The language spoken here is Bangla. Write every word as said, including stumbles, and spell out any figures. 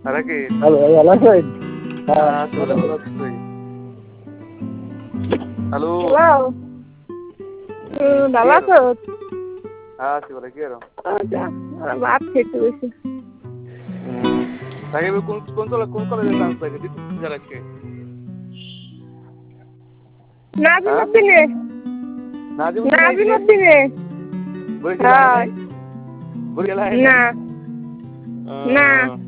আরে কি হ্যালো ভালো আছেন? হ্যালো হ্যালো ভালো আছো? হ্যাঁ আছি বলে কি আর ভাত খেতে বসে। তাকে কোন কোন কোন কলেজে চান্স লাগে দিতে আজকে নাজিমুদ্দিনে নাজিমুদ্দিনে বরিশাল না না